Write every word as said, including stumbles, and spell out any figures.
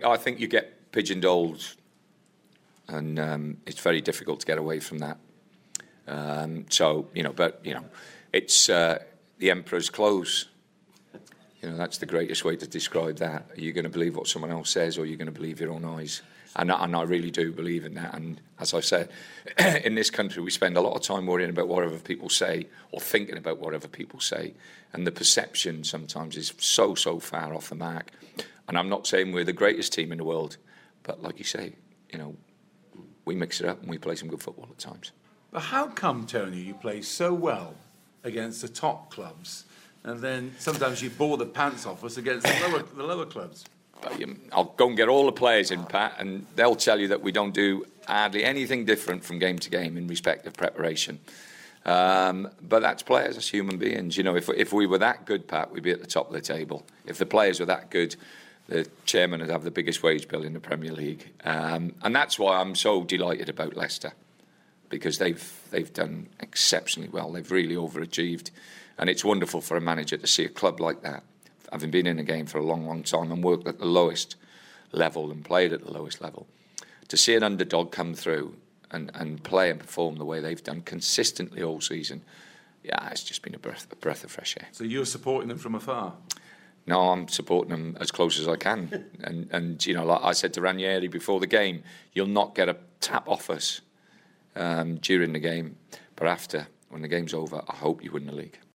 I think you get pigeonholed, and um, it's very difficult to get away from that. Um, so, you know, but, you know, it's uh, the emperor's clothes. You know, that's the greatest way to describe that. Are you going to believe what someone else says, or are you going to believe your own eyes? And, and I really do believe in that. And as I said, in this country, we spend a lot of time worrying about what other people say, or thinking about what other people say. And the perception sometimes is so, so far off the mark. And I'm not saying we're the greatest team in the world, but like you say, you know, we mix it up and we play some good football at times. But how come, Tony, you play so well against the top clubs, and then sometimes you bore the pants off us against the lower, the lower clubs? I'll go and get all the players in, Pat, and they'll tell you that we don't do hardly anything different from game to game in respect of preparation. Um, but that's players as human beings. You know, if, if we were that good, Pat, we'd be at the top of the table. If the players were that good, the chairman would have the biggest wage bill in the Premier League. Um, and that's why I'm so delighted about Leicester, because they've they've done exceptionally well. They've really overachieved. And it's wonderful for a manager to see a club like that, having been in the game for a long, long time and worked at the lowest level and played at the lowest level, to see an underdog come through and, and play and perform the way they've done consistently all season, yeah, it's just been a breath, a breath of fresh air. So you're supporting them from afar? No, I'm supporting them as close as I can. and, and you know, like I said to Ranieri before the game, you'll not get a tap off us um, during the game, but after, when the game's over, I hope you win the league.